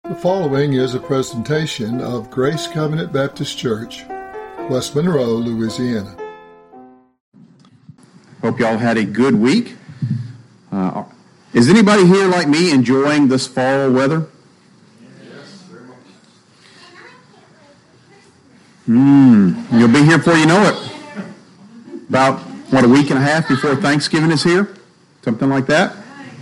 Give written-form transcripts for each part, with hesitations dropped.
The following is a presentation of Grace Covenant Baptist Church, West Monroe, Louisiana. Hope y'all had a good week. Is anybody here like me enjoying this fall weather? Yes, very much. You'll be here before you know it. About, a week and a half before Thanksgiving is here? Something like that?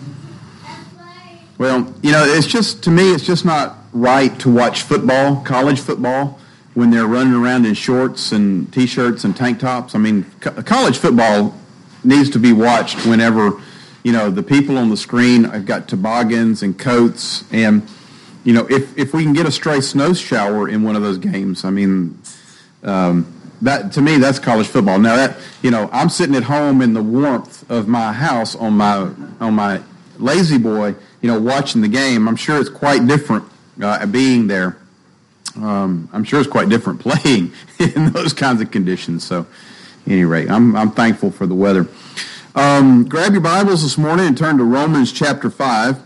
Well, it's just not right to watch football, college football, when they're running around in shorts and T-shirts and tank tops. I mean, college football needs to be watched whenever, the people on the screen have got toboggans and coats. And, if we can get a stray snow shower in one of those games, that to me, that's college football. Now that, I'm sitting at home in the warmth of my house on my lazy boy, watching the game. I'm sure it's quite different being there. I'm sure it's quite different playing in those kinds of conditions. So, at any rate, I'm thankful for the weather. Grab your Bibles this morning and turn to Romans chapter 5.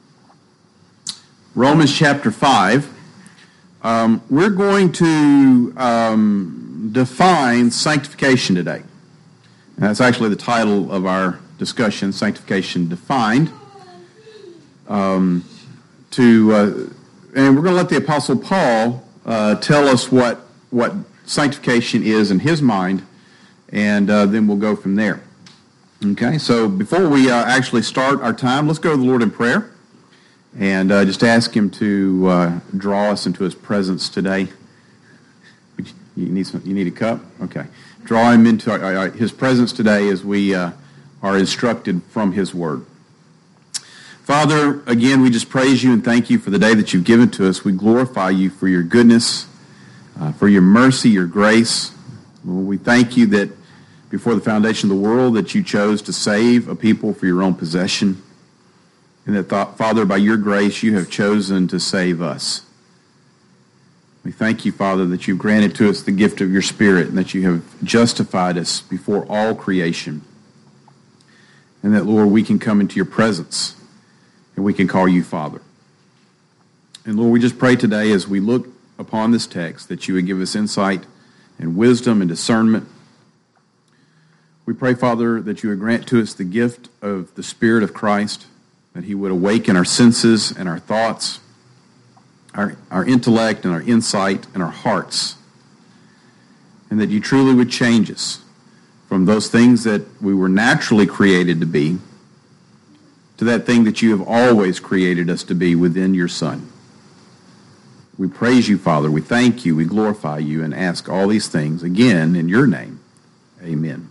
Romans chapter 5. We're going to define sanctification today. And that's actually the title of our discussion, Sanctification Defined. And we're going to let the Apostle Paul tell us what sanctification is in his mind, and then we'll go from there. Okay, so before we actually start our time, let's go to the Lord in prayer and just ask Him to draw us into His presence today. You need a cup? Okay. Draw Him into His presence today as we are instructed from His Word. Father, again, we just praise You and thank You for the day that You've given to us. We glorify You for Your goodness, for Your mercy, Your grace. Lord, we thank You that before the foundation of the world that You chose to save a people for Your own possession. And that, Father, by Your grace, You have chosen to save us. We thank You, Father, that You've granted to us the gift of Your Spirit and that You have justified us before all creation. And that, Lord, we can come into Your presence and we can call You Father. And, Lord, we just pray today as we look upon this text that You would give us insight and wisdom and discernment. We pray, Father, that You would grant to us the gift of the Spirit of Christ, that He would awaken our senses and our thoughts, our intellect and our insight and our hearts, and that You truly would change us from those things that we were naturally created to be to that thing that You have always created us to be within Your Son. We praise You, Father. We thank You. We glorify You and ask all these things again in Your name. Amen.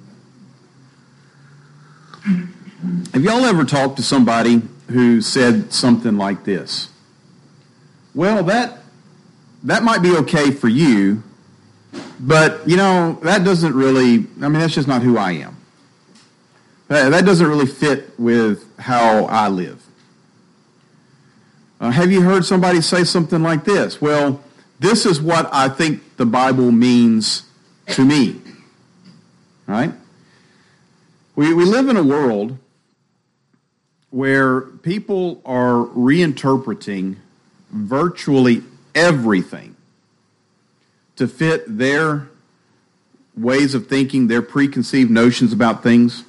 Have y'all ever talked to somebody who said something like this? Well, that might be okay for you, but, that doesn't really, that's just not who I am. That doesn't really fit with how I live. Have you heard somebody say something like this? Well, this is what I think the Bible means to me. Right? We live in a world where people are reinterpreting virtually everything to fit their ways of thinking, their preconceived notions about things.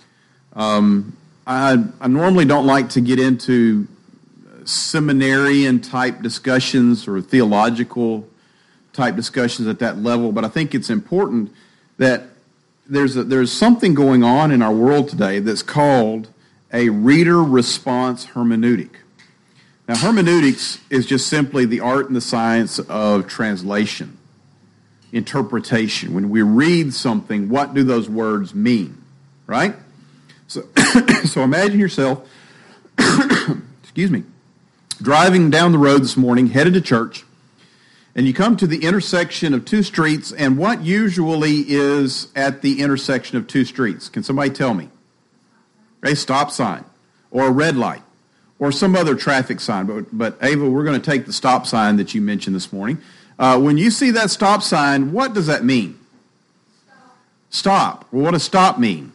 I normally don't like to get into seminarian-type discussions or theological-type discussions at that level, but I think it's important that there's something going on in our world today that's called a reader response hermeneutic. Now, hermeneutics is just simply the art and the science of translation, interpretation. When we read something, what do those words mean, right? So imagine yourself, excuse me, driving down the road this morning, headed to church, and you come to the intersection of two streets, and what usually is at the intersection of two streets? Can somebody tell me? A stop sign, or a red light, or some other traffic sign. But Ava, we're going to take the stop sign that you mentioned this morning. When you see that stop sign, what does that mean? Stop. Well, what does stop mean?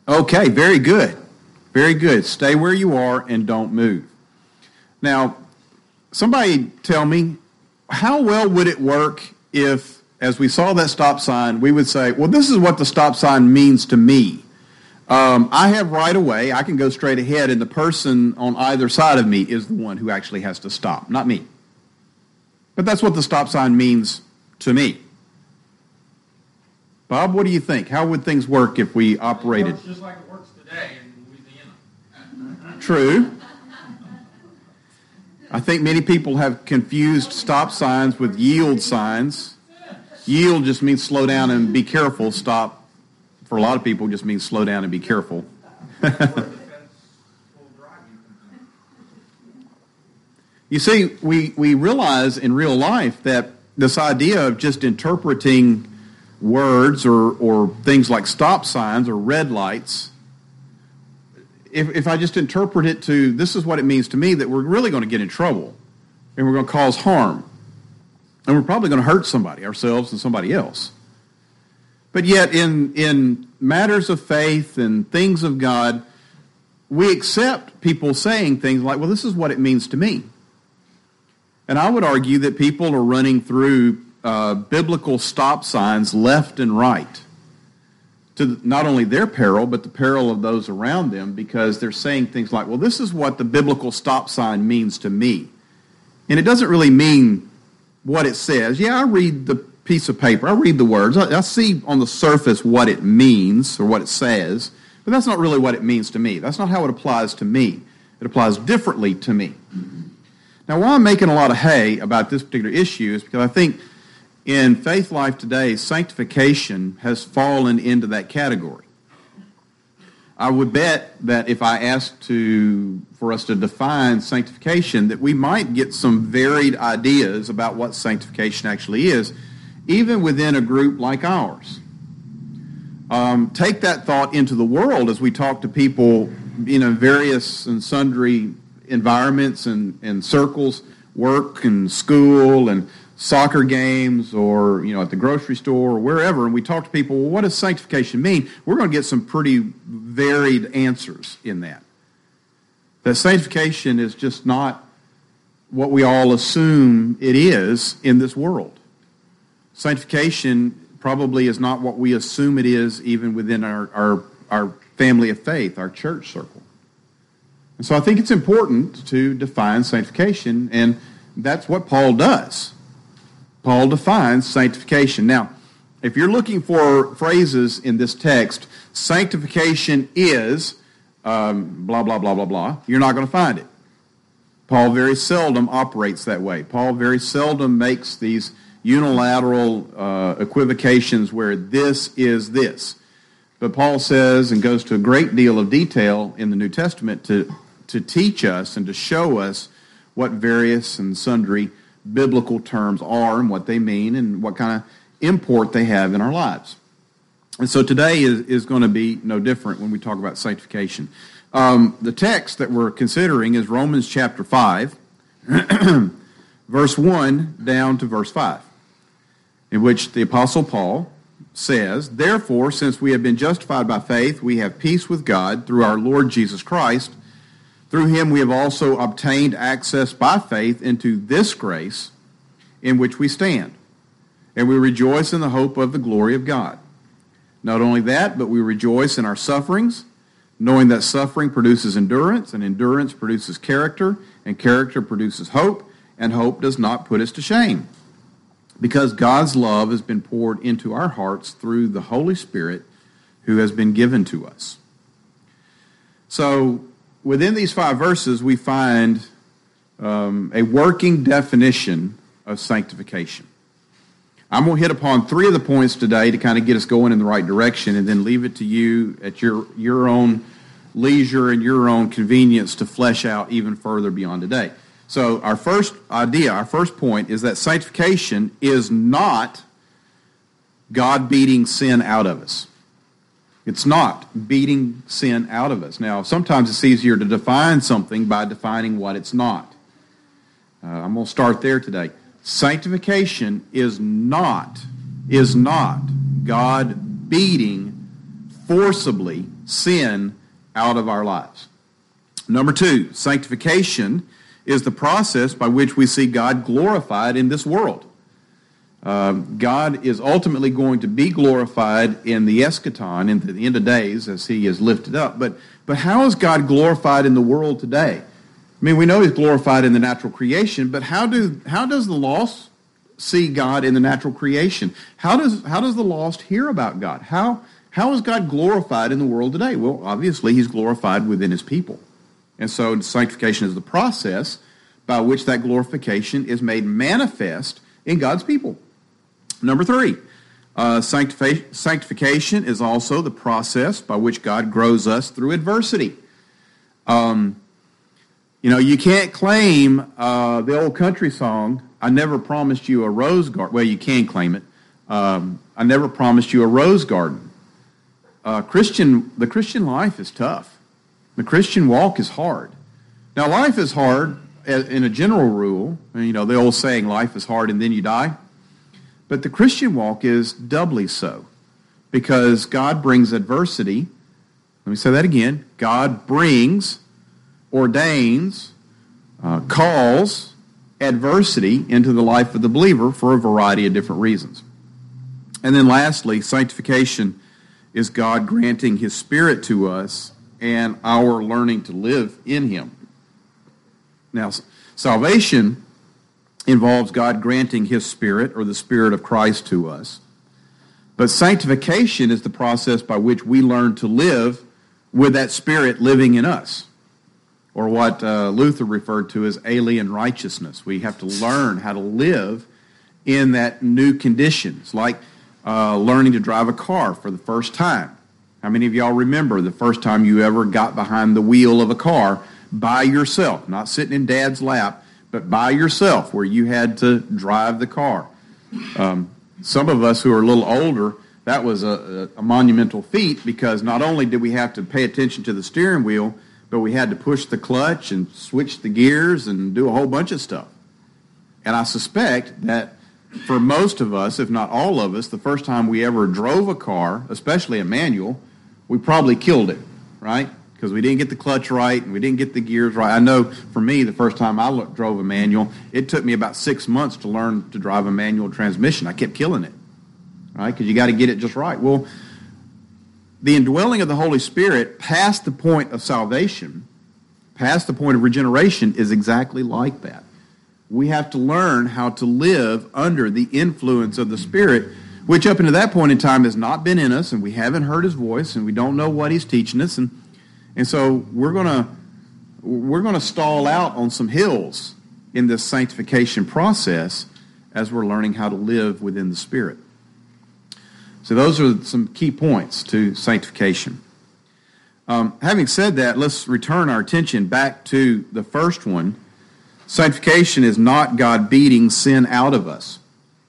Okay, very good. Very good. Stay where you are and don't move. Now, somebody tell me, how well would it work if, as we saw that stop sign, we would say, well, this is what the stop sign means to me. I have right of way. I can go straight ahead, and the person on either side of me is the one who actually has to stop, not me. But that's what the stop sign means to me. Bob, what do you think? How would things work if we operated? It works just like it works today in Louisiana. True. I think many people have confused stop signs with yield signs. Yield just means slow down and be careful. Stop, for a lot of people, just means slow down and be careful. You see, we realize in real life that this idea of just interpreting words or things like stop signs or red lights, if I just interpret it to this is what it means to me, that we're really going to get in trouble and we're going to cause harm. And we're probably going to hurt somebody, ourselves and somebody else. But yet in matters of faith and things of God, we accept people saying things like, well, this is what it means to me. And I would argue that people are running through biblical stop signs left and right to not only their peril, but the peril of those around them, because they're saying things like, well, this is what the biblical stop sign means to me. And it doesn't really mean what it says. Yeah, I read the piece of paper. I read the words. I see on the surface what it means or what it says, but that's not really what it means to me. That's not how it applies to me. It applies differently to me. Now, why I'm making a lot of hay about this particular issue is because I think in faith life today, sanctification has fallen into that category. I would bet that if I asked for us to define sanctification, that we might get some varied ideas about what sanctification actually is, even within a group like ours. Take that thought into the world as we talk to people in various and sundry environments and circles, work and school and soccer games, or at the grocery store or wherever, and we talk to people, well, what does sanctification mean? We're going to get some pretty varied answers in that. That sanctification is just not what we all assume it is in this world. Sanctification probably is not what we assume it is even within our family of faith, our church circle. And so I think it's important to define sanctification, and that's what Paul does. Paul defines sanctification. Now, if you're looking for phrases in this text, sanctification is blah, blah, blah, blah, blah, you're not going to find it. Paul very seldom operates that way. Paul very seldom makes these unilateral equivocations where this is this. But Paul says, and goes to a great deal of detail in the New Testament to teach us and to show us what various and sundry biblical terms are and what they mean and what kind of import they have in our lives. And so today is going to be no different when we talk about sanctification. The text that we're considering is Romans chapter 5, verse 1 down to verse 5, in which the Apostle Paul says, "Therefore, since we have been justified by faith, we have peace with God through our Lord Jesus Christ. Through him we have also obtained access by faith into this grace in which we stand. And we rejoice in the hope of the glory of God. Not only that, but we rejoice in our sufferings, knowing that suffering produces endurance, and endurance produces character, and character produces hope, and hope does not put us to shame. Because God's love has been poured into our hearts through the Holy Spirit who has been given to us." So, within these 5 verses, we find a working definition of sanctification. I'm going to hit upon 3 of the points today to kind of get us going in the right direction, and then leave it to you at your own leisure and your own convenience to flesh out even further beyond today. So our first idea, our first point, is that sanctification is not God beating sin out of us. It's not beating sin out of us. Now, sometimes it's easier to define something by defining what it's not. I'm going to start there today. Sanctification is not God beating forcibly sin out of our lives. Number 2, sanctification is the process by which we see God glorified in this world. God is ultimately going to be glorified in the eschaton, in the end of days, as he is lifted up. But how is God glorified in the world today? I mean, we know he's glorified in the natural creation, but how does the lost see God in the natural creation? How does the lost hear about God? How is God glorified in the world today? Well, obviously, he's glorified within his people. And so sanctification is the process by which that glorification is made manifest in God's people. Number 3, sanctification is also the process by which God grows us through adversity. You can't claim the old country song, I never promised you a rose garden. Well, you can claim it. I never promised you a rose garden. The Christian life is tough. The Christian walk is hard. Now, life is hard in a general rule. The old saying, life is hard and then you die. But the Christian walk is doubly so because God brings adversity. Let me say that again. God brings, ordains, calls adversity into the life of the believer for a variety of different reasons. And then lastly, sanctification is God granting his Spirit to us and our learning to live in him. Now, salvation involves God granting his Spirit or the Spirit of Christ to us. But sanctification is the process by which we learn to live with that Spirit living in us, or what Luther referred to as alien righteousness. We have to learn how to live in that new conditions, like learning to drive a car for the first time. How many of y'all remember the first time you ever got behind the wheel of a car by yourself, not sitting in Dad's lap, but by yourself, where you had to drive the car? Some of us who are a little older, that was a monumental feat, because not only did we have to pay attention to the steering wheel, but we had to push the clutch and switch the gears and do a whole bunch of stuff. And I suspect that for most of us, if not all of us, the first time we ever drove a car, especially a manual, we probably killed it, right? Because we didn't get the clutch right and we didn't get the gears right. I know for me, the first time I drove a manual, it took me about 6 months to learn to drive a manual transmission. I kept killing it, right? Because you got to get it just right. Well, the indwelling of the Holy Spirit past the point of salvation, past the point of regeneration, is exactly like that. We have to learn how to live under the influence of the Spirit, which up until that point in time has not been in us, and we haven't heard his voice, and we don't know what he's teaching us, and so we're gonna stall out on some hills in this sanctification process as we're learning how to live within the Spirit. So those are some key points to sanctification. Having said that, let's return our attention back to the first one. Sanctification is not God beating sin out of us.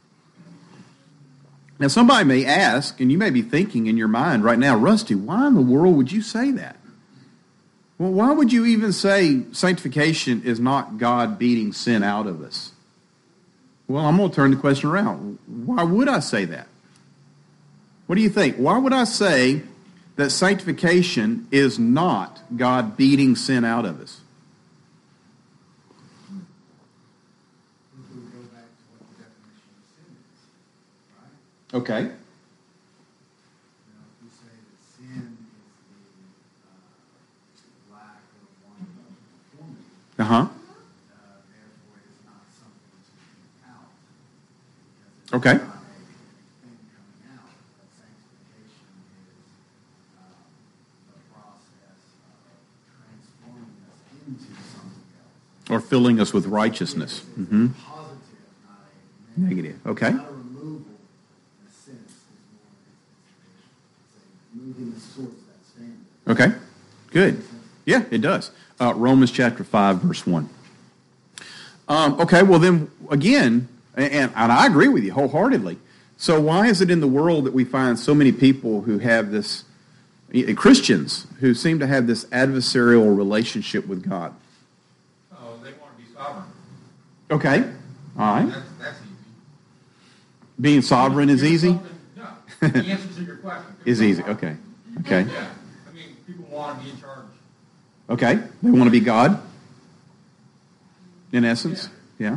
Now, somebody may ask, and you may be thinking in your mind right now, Rusty, why in the world would you say that? Well, why would you even say sanctification is not God beating sin out of us? Well, I'm going to turn the question around. Why would I say that? What do you think? Why would I say that sanctification is not God beating sin out of us? Okay. You say that sin is the lack of one conformity. Uh-huh. Therefore, it is not something to keep out. Okay. It's not a thing coming out. But sanctification is the process of transforming us into something else. Or filling us with righteousness. Mm-hmm. Positive, not a Negative. Okay. Not a removal, in a sense, is more it's a moving us towards that standard. Okay. Good. Yeah, it does. Romans chapter 5, verse 1. Okay, well then, again, and I agree with you wholeheartedly. So why is it in the world that we find so many people who have this, Christians, who seem to have this adversarial relationship with God? Oh, they want to be sovereign. Okay. All right. That's easy. Being sovereign is easy? No. The answer to your question Is easy. Okay. Okay. Yeah. I mean, people want to be in charge. Okay, they want to be God, in essence. Yeah.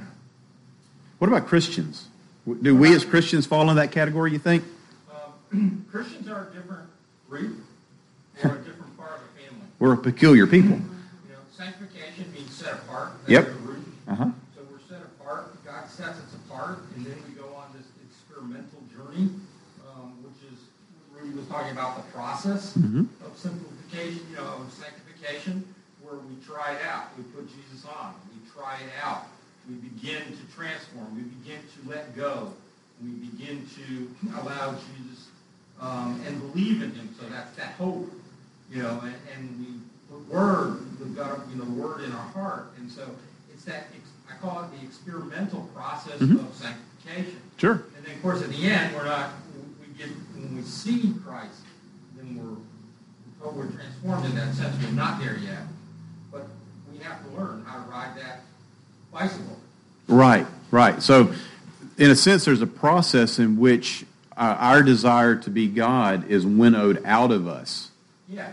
What about Christians? Do we as Christians fall in that category, you think? Christians are a different group or a different part of the family. We're a peculiar people. You know, sanctification means set apart. That's Yep. the root. Uh-huh. So we're set apart. God sets us apart, and then we go on this experimental journey, which is Rudy was talking about the process of simplification, of sanctification, where we try it out. We put Jesus on. We try it out. We begin to transform. We begin to let go. We begin to allow Jesus and believe in Him. So that's that hope, and we put the Word in our heart. And so it's that, I call it the experimental process of sanctification. Sure. And then, of course, at the end, when we see Christ, then we're transformed in that sense. We're not there yet, but we have to learn how to ride that bicycle. Right. So, in a sense, there's a process in which our desire to be God is winnowed out of us. Yeah.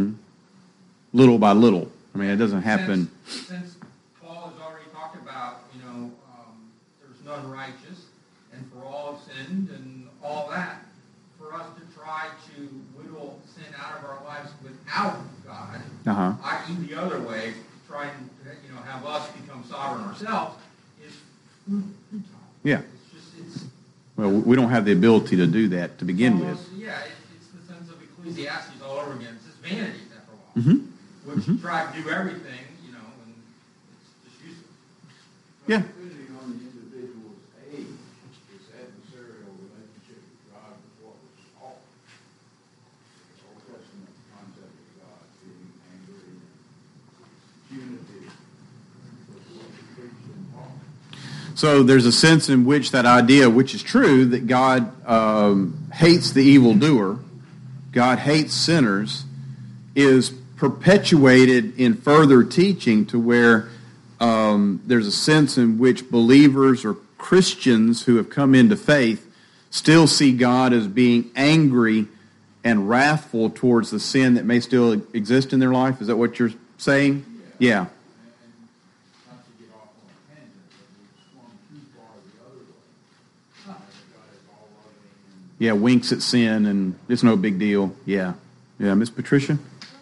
Little by little. I mean, it doesn't happen. Since Paul has already talked about, there's none righteous, and for all have sinned, and all that, for us to try to whittle sin out of our lives without God, i.e. the other way, trying to have us become sovereign ourselves, is futile. Yeah. It's Well, we don't have the ability to do that to begin with. Yeah, it's the sense of Ecclesiastes all over again. It's just vanity after a while. Which you try to do everything, and it's just useless. Yeah. Depending on the individual's age, this adversarial relationship with God is what was taught. The Old Testament concept of God being angry and punitive was what was preached and taught. So there's a sense in which that idea, which is true, that God hates the evildoer, God hates sinners, is perpetuated in further teaching to where there's a sense in which believers or Christians who have come into faith still see God as being angry and wrathful towards the sin that may still exist in their life. Is that what you're saying? Yeah. And not to get off on a tangent, but we swung too far the other way. God is all loving and Yeah, winks at sin and it's no big deal. Yeah. Yeah, Miss Patricia?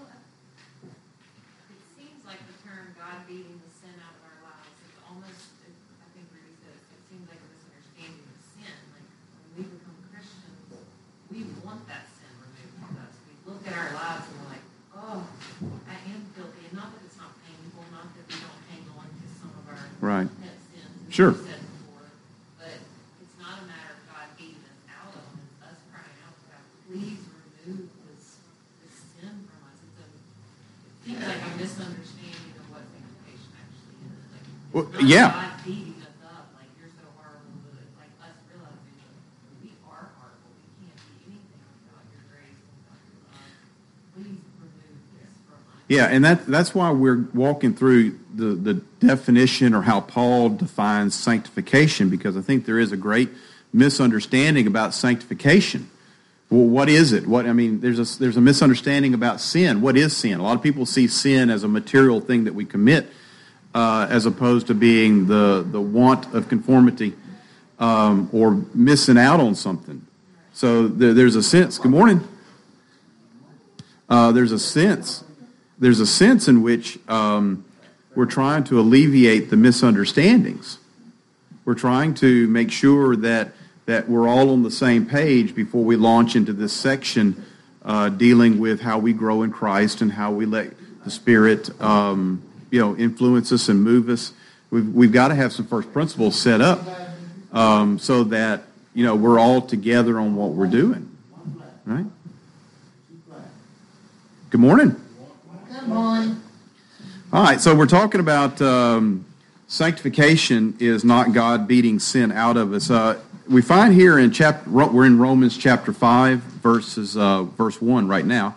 It seems like the term God beating the sin out of our lives is almost, I think Rudy said, it seems like a misunderstanding of sin. Like when we become Christians, we want that sin removed from us. We look at our lives and we're like, oh, I am guilty. And not that it's not painful, not that we don't hang on to some of our Right. pet sins, as Sure. you said before, but it's not a matter of God beating us out of them. It's us crying out to God, please remove this sin from us. It seems like a misunderstanding of what sanctification actually is. Like, Well, it's not yeah. God beating us up, like you're so horrible, but it's like us realizing that we are horrible. We can't be anything without your grace and without your love. Please remove this from us. Yeah, and that's why we're walking through the definition or how Paul defines sanctification, because I think there is a great misunderstanding about sanctification. Well, what is it? There's a misunderstanding about sin. What is sin? A lot of people see sin as a material thing that we commit, as opposed to being the want of conformity or missing out on something. So there's a sense. Good morning. There's a sense in which we're trying to alleviate the misunderstandings. We're trying to make sure that we're all on the same page before we launch into this section dealing with how we grow in Christ and how we let the Spirit influence us and move us. We've got to have some first principles set up so that we're all together on what we're doing. Right? Good morning. Good morning. All right, so we're talking about sanctification is not God beating sin out of us. We find here we're in Romans chapter 5, verse 1 right now.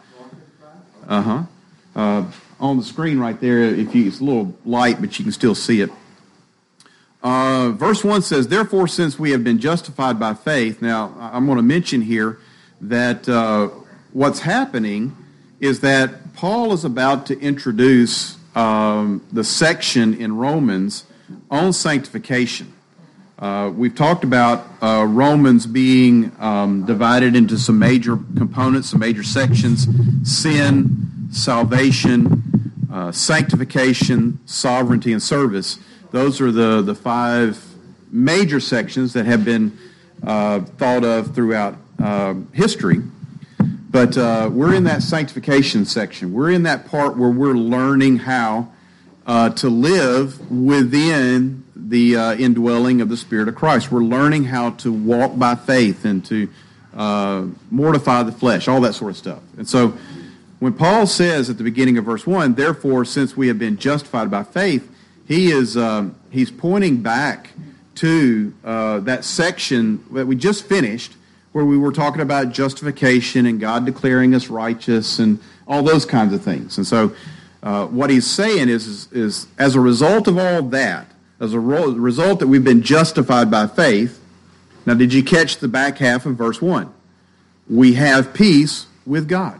On the screen right there, it's a little light, but you can still see it. Verse 1 says, "Therefore, since we have been justified by faith," now I'm going to mention here that what's happening is that Paul is about to introduce the section in Romans on sanctification. We've talked about Romans being divided into some major components, some major sections: sin, salvation, sanctification, sovereignty, and service. Those are the five major sections that have been thought of throughout history. But we're in that sanctification section. We're in that part where we're learning how to live within the indwelling of the Spirit of Christ. We're learning how to walk by faith and to mortify the flesh, all that sort of stuff. And so when Paul says at the beginning of verse 1, therefore, since we have been justified by faith, he's pointing back to that section that we just finished, where we were talking about justification and God declaring us righteous and all those kinds of things. And so what he's saying is as a result of all that, as a result that we've been justified by faith, now did you catch the back half of verse 1? We have peace with God.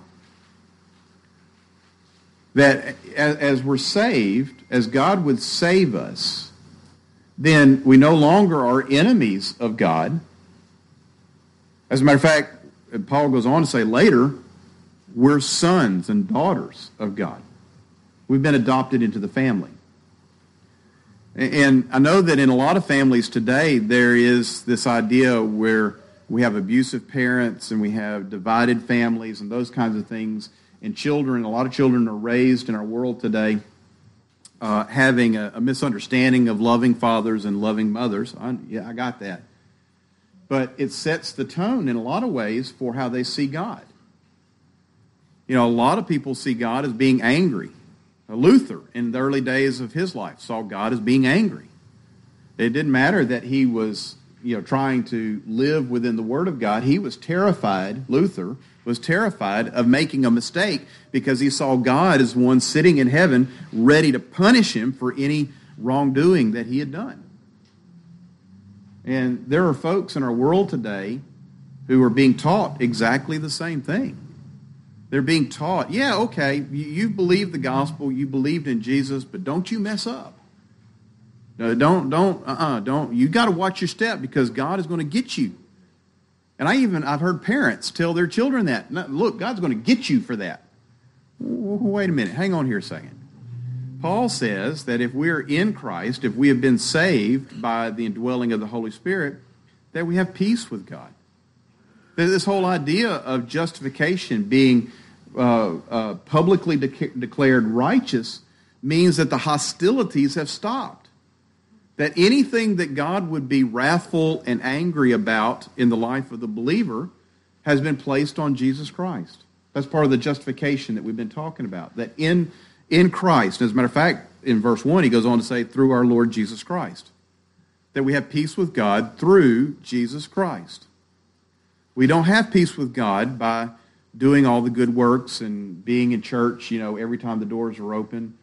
That as we're saved, as God would save us, then we no longer are enemies of God. As a matter of fact, Paul goes on to say later, we're sons and daughters of God. We've been adopted into the family. And I know that in a lot of families today, there is this idea where we have abusive parents and we have divided families and those kinds of things. And a lot of children are raised in our world today having a misunderstanding of loving fathers and loving mothers. I got that. But it sets the tone in a lot of ways for how they see God. You know, a lot of people see God as being angry. Luther, in the early days of his life, saw God as being angry. It didn't matter that he was, trying to live within the Word of God. He was terrified, Luther was terrified of making a mistake because he saw God as one sitting in heaven ready to punish him for any wrongdoing that he had done. And there are folks in our world today who are being taught exactly the same thing. They're being taught, you believed the gospel, you believed in Jesus, but don't you mess up. No, don't. You got to watch your step because God is going to get you. And I've heard parents tell their children that. Look, God's going to get you for that. Wait a minute. Hang on here a second. Paul says that if we're in Christ, if we have been saved by the indwelling of the Holy Spirit, that we have peace with God. This whole idea of justification being publicly declared righteous means that the hostilities have stopped. That anything that God would be wrathful and angry about in the life of the believer has been placed on Jesus Christ. That's part of the justification that we've been talking about. That in Christ, as a matter of fact, in verse 1, he goes on to say, through our Lord Jesus Christ. That we have peace with God through Jesus Christ. We don't have peace with God by doing all the good works and being in church, every time the doors are open,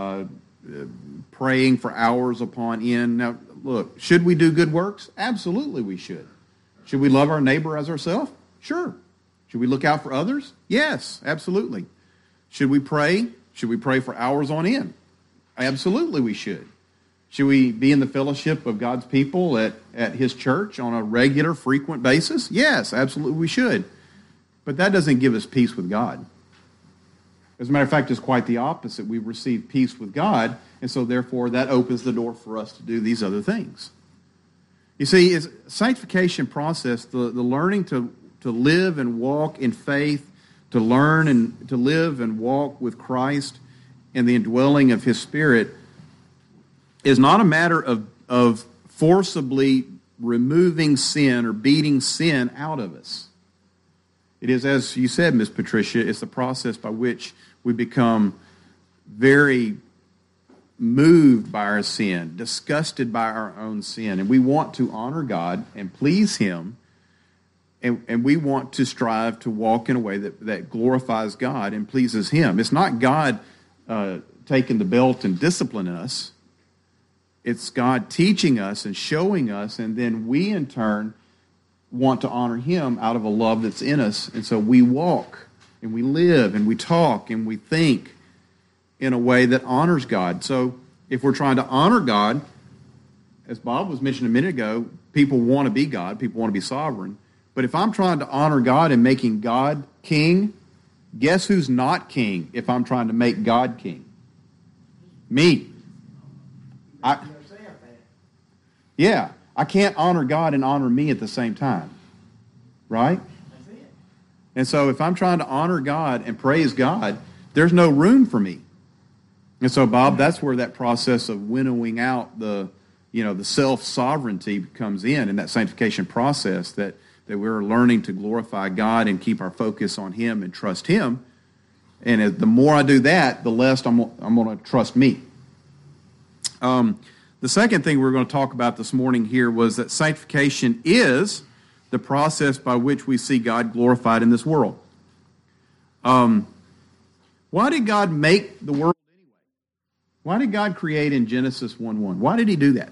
praying for hours upon end. Now, look, should we do good works? Absolutely we should. Should we love our neighbor as ourselves? Sure. Should we look out for others? Yes, absolutely. Should we pray? Should we pray for hours on end? Absolutely we should. Should we be in the fellowship of God's people at His church on a regular, frequent basis? Yes, absolutely we should. But that doesn't give us peace with God. As a matter of fact, it's quite the opposite. We receive peace with God, and so therefore that opens the door for us to do these other things. You see, it's a sanctification process, the learning to live and walk in faith, to learn and to live and walk with Christ and the indwelling of His Spirit is not a matter of forcibly removing sin or beating sin out of us. It is, as you said, Ms. Patricia, it's the process by which we become very moved by our sin, disgusted by our own sin, and we want to honor God and please Him, and we want to strive to walk in a way that glorifies God and pleases Him. It's not God taking the belt and disciplining us. It's God teaching us and showing us, and then we in turn want to honor Him out of a love that's in us, and so we walk and we live and we talk and we think in a way that honors God. So if we're trying to honor God, as Bob was mentioning a minute ago, people want to be God, people want to be sovereign. But if I'm trying to honor God and making God king, guess who's not king if I'm trying to make God king? Me. Yeah, I can't honor God and honor me at the same time, right? And so if I'm trying to honor God and praise God, there's no room for me. And so, Bob, that's where that process of winnowing out the self-sovereignty comes in that sanctification process, that we're learning to glorify God and keep our focus on Him and trust Him. And the more I do that, the less I'm going to trust me. The second thing we're going to talk about this morning here was that sanctification is the process by which we see God glorified in this world. Why did God make the world anyway? Why did God create in Genesis 1:1? Why did He do that?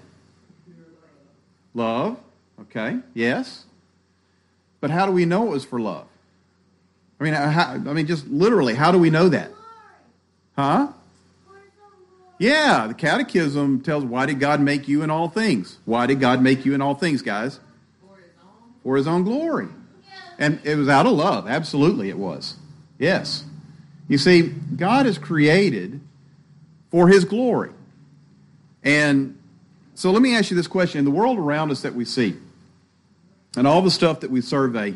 Love. Okay, yes. But how do we know it was for love? I mean, just literally, how do we know that? Huh? Yeah, the Catechism tells, why did God make you in all things? Why did God make you in all things, guys? For His own glory. And it was out of love. Absolutely it was. Yes. You see, God is created for His glory. And so let me ask you this question. In the world around us that we see, and all the stuff that we survey,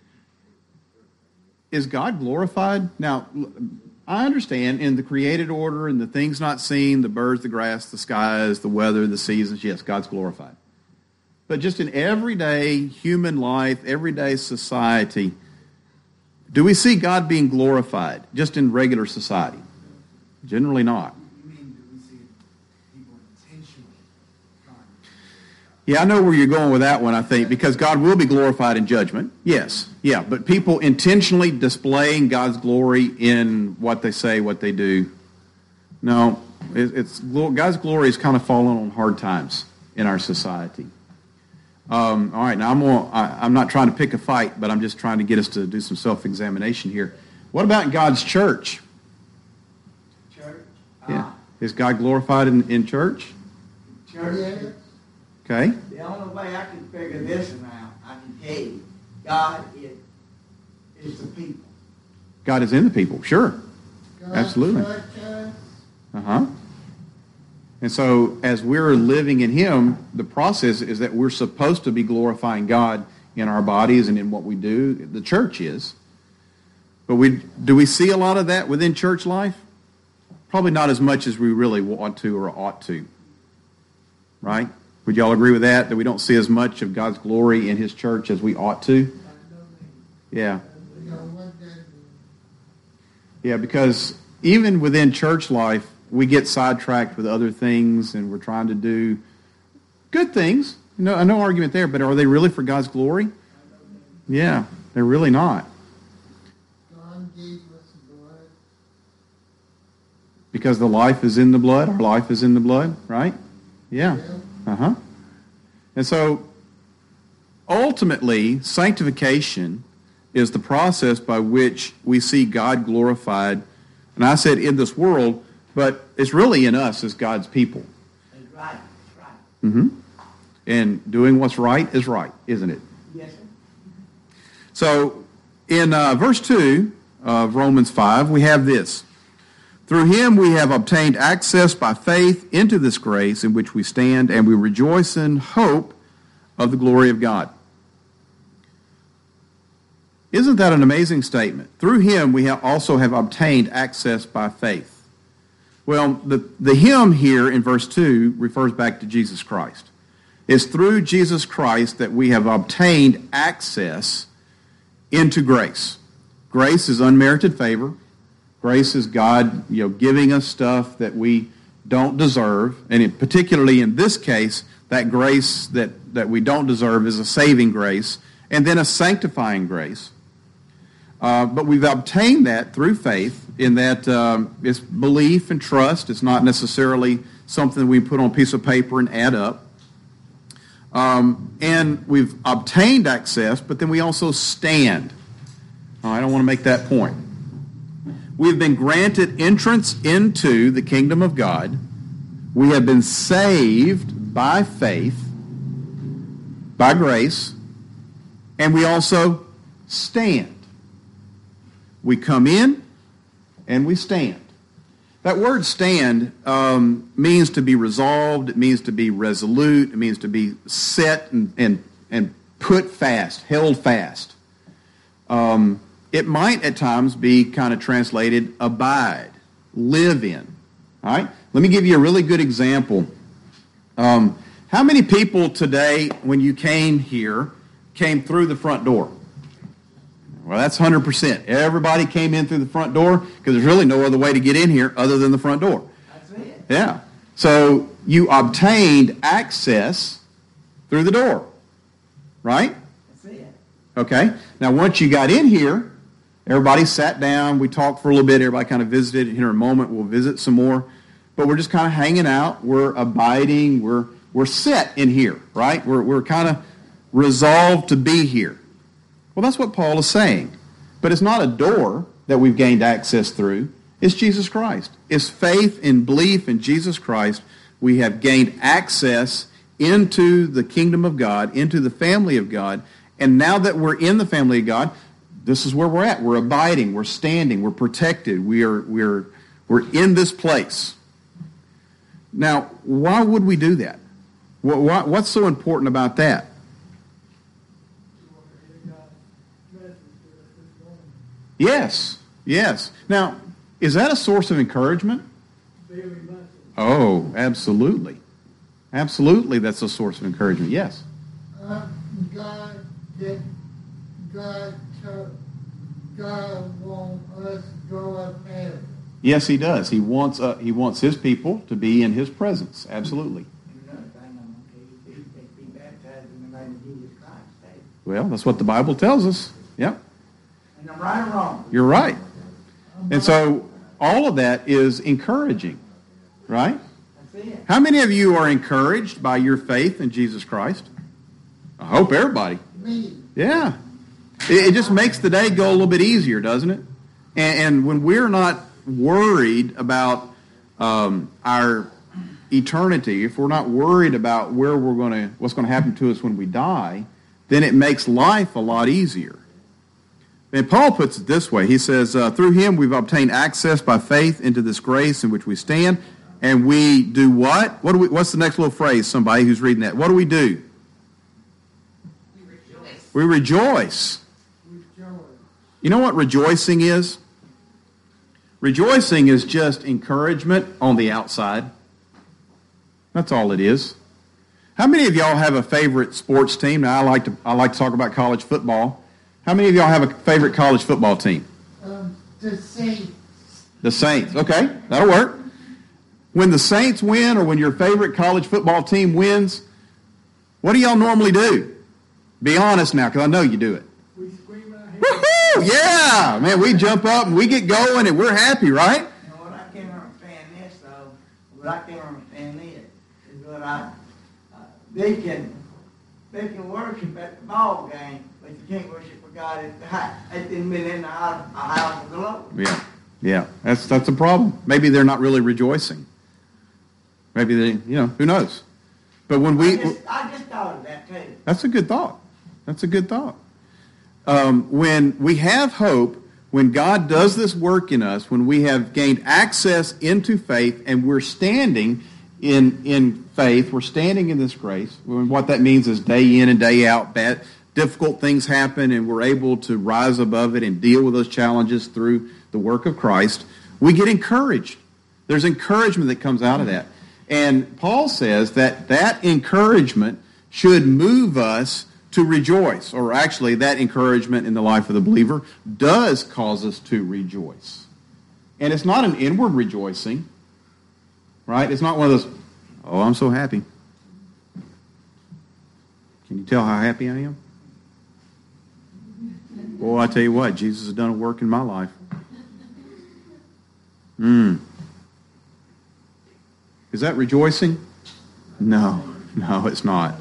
is God glorified? Now, I understand in the created order and the things not seen, the birds, the grass, the skies, the weather, the seasons, yes, God's glorified. But just in everyday human life, everyday society, do we see God being glorified just in regular society? Generally not. You mean, do we see people intentionally trying to? Yeah, I know where you're going with that one, I think, because God will be glorified in judgment. Yes, yeah, but people intentionally displaying God's glory in what they say, what they do. No, God's glory is kind of fallen on hard times in our society. All right, now I'm not trying to pick a fight, but I'm just trying to get us to do some self-examination here. What about God's church? Church? Yeah, is God glorified in church? Church? Okay. The only way I can figure this out, I can tell you, God is the people. God is in the people, sure. Absolutely. Uh-huh. And so as we're living in Him, the process is that we're supposed to be glorifying God in our bodies and in what we do. The church is. But do we see a lot of that within church life? Probably not as much as we really want to or ought to. Right? Would y'all agree with that? That we don't see as much of God's glory in His church as we ought to? Yeah. Yeah, because even within church life, we get sidetracked with other things and we're trying to do good things. No argument there, but are they really for God's glory? Yeah, they're really not. God gave us blood. Because the life is in the blood, our life is in the blood, right? Yeah. Uh-huh. And so, ultimately, sanctification is the process by which we see God glorified. And I said in this world, but it's really in us as God's people. That's right. That's right. Mm-hmm. And doing what's right is right, isn't it? Yes, sir. So, in verse 2 of Romans 5, we have this. Through Him we have obtained access by faith into this grace in which we stand, and we rejoice in hope of the glory of God. Isn't that an amazing statement? Through Him we also have obtained access by faith. Well, the Him here in verse 2 refers back to Jesus Christ. It's through Jesus Christ that we have obtained access into grace. Grace is unmerited favor. Grace is God, giving us stuff that we don't deserve, and particularly in this case, that grace that we don't deserve is a saving grace, and then a sanctifying grace. But we've obtained that through faith, in that it's belief and trust. It's not necessarily something we put on a piece of paper and add up. And we've obtained access, but then we also stand. I don't want to make that point. We have been granted entrance into the kingdom of God. We have been saved by faith, by grace, and we also stand. We come in and we stand. That word stand means to be resolved. It means to be resolute. It means to be set and put fast, held fast. It might at times be kind of translated abide, live in. All right? Let me give you a really good example. How many people today, when you came here, came through the front door? Well, that's 100%. Everybody came in through the front door because there's really no other way to get in here other than the front door. That's it. Yeah. So you obtained access through the door, right? That's it. Okay. Now, once you got in here, everybody sat down. We talked for a little bit. Everybody kind of visited. In a moment, we'll visit some more. But we're just kind of hanging out. We're abiding. We're set in here, right? We're kind of resolved to be here. Well, that's what Paul is saying. But it's not a door that we've gained access through. It's Jesus Christ. It's faith and belief in Jesus Christ. We have gained access into the kingdom of God, into the family of God. And now that we're in the family of God, this is where we're at. We're abiding. We're standing. We're protected. We're in this place. Now, why would we do that? What's so important about that? Yes, yes. Now, is that a source of encouragement? Very much. Oh, absolutely. Absolutely, that's a source of encouragement. Yes. God wants us to go up heaven. Yes, he does. He wants his people to be in his presence. Absolutely. Another thing I'm going to tell you, they be baptized in the name of Jesus Christ. Hey. Well, that's what the Bible tells us. Yep. And I'm right or wrong? You're right. And so all of that is encouraging, right? That's it. How many of you are encouraged by your faith in Jesus Christ? I hope everybody. Me. Yeah. It just makes the day go a little bit easier, doesn't it? And when we're not worried about our eternity, if we're not worried about what's going to happen to us when we die, then it makes life a lot easier. And Paul puts it this way. He says, through him we've obtained access by faith into this grace in which we stand. And we do what? What's the next little phrase, somebody who's reading that? What do? We rejoice. We rejoice. Rejoice. You know what rejoicing is? Rejoicing is just encouragement on the outside. That's all it is. How many of y'all have a favorite sports team? Now, I like to talk about college football. How many of y'all have a favorite college football team? The Saints. The Saints. Okay, that'll work. When the Saints win or when your favorite college football team wins, what do y'all normally do? Be honest now, because I know you do it. We scream our heads. Woohoo! Yeah! Man, we jump up and we get going and we're happy, right? You know what, I can't understand this, though. But I can't understand this. Is that they can worship at the ball game, but you can't worship for God at the middle in the house of the Lord. Yeah. That's a problem. Maybe they're not really rejoicing. Maybe they, who knows? But when I just thought of that too. That's a good thought. That's a good thought. When we have hope, when God does this work in us, when we have gained access into faith and we're standing in faith, we're standing in this grace. What that means is day in and day out, difficult things happen and we're able to rise above it and deal with those challenges through the work of Christ. We get encouraged. There's encouragement that comes out of that. And Paul says that encouragement should move us to rejoice, or actually that encouragement in the life of the believer does cause us to rejoice. And it's not an inward rejoicing, right? It's not one of those, oh, I'm so happy. Can you tell how happy I am? Boy, I tell you what, Jesus has done a work in my life. Is that rejoicing? No, it's not.